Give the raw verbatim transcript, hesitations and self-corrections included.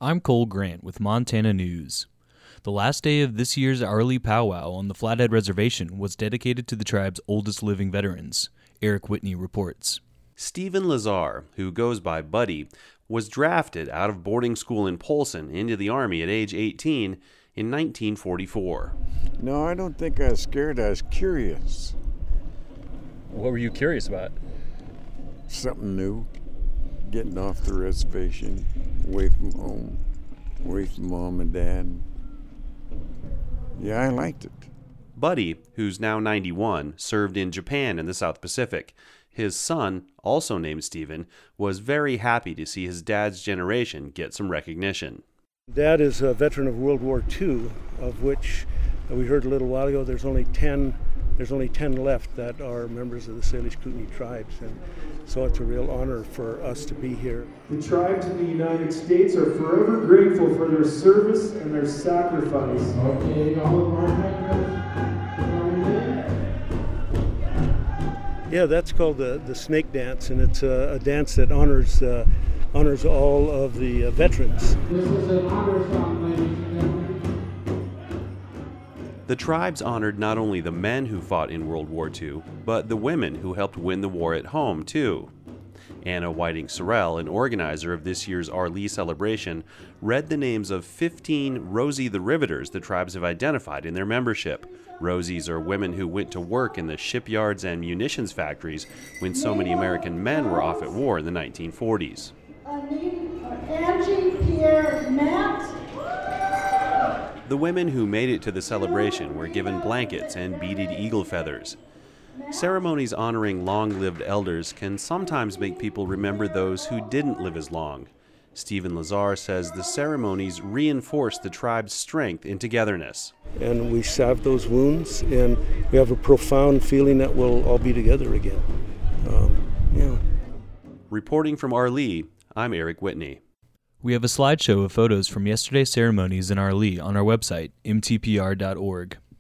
I'm Cole Grant with Montana News. The last day of this year's Arlee Powwow on the Flathead Reservation was dedicated to the tribe's oldest living veterans. Eric Whitney reports. Stephen Lazar, who goes by Buddy, was drafted out of boarding school in Polson into the Army at age eighteen in nineteen forty-four. No, I don't think I was scared. I was curious. What were you curious about? Something new. Getting off the reservation, away from home, away from mom and dad. Yeah, I liked it. Buddy, who's now ninety-one, served in Japan in the South Pacific. His son, also named Stephen, was very happy to see his dad's generation get some recognition. Dad is a veteran of World War Two, of which uh, we heard a little while ago there's only ten there's only ten left that are members of the Salish Kootenai tribes, and so it's a real honor for us to be here. The tribes in the United States are forever grateful for their service and their sacrifice. Okay, Yeah, that's called the, the snake dance, and it's a, a dance that honors uh, honors all of the uh, veterans. This is an honor song, ladies and gentlemen. The tribes honored not only the men who fought in World War Two, but the women who helped win the war at home, too. Anna Whiting-Sorrell, an organizer of this year's Arlee celebration, read the names of fifteen Rosie the Riveters the tribes have identified in their membership. Rosies are women who went to work in the shipyards and munitions factories when so many American men were off at war in the nineteen forties. Angie Pierre Matt. The women who made it to the celebration were given blankets and beaded eagle feathers. Ceremonies honoring long-lived elders can sometimes make people remember those who didn't live as long. Stephen Lazar says the ceremonies reinforce the tribe's strength in togetherness. And we salve those wounds, and we have a profound feeling that we'll all be together again. Um, yeah. Reporting from Arlee, I'm Eric Whitney. We have a slideshow of photos from yesterday's ceremonies in Arlee on our website, m t p r dot org.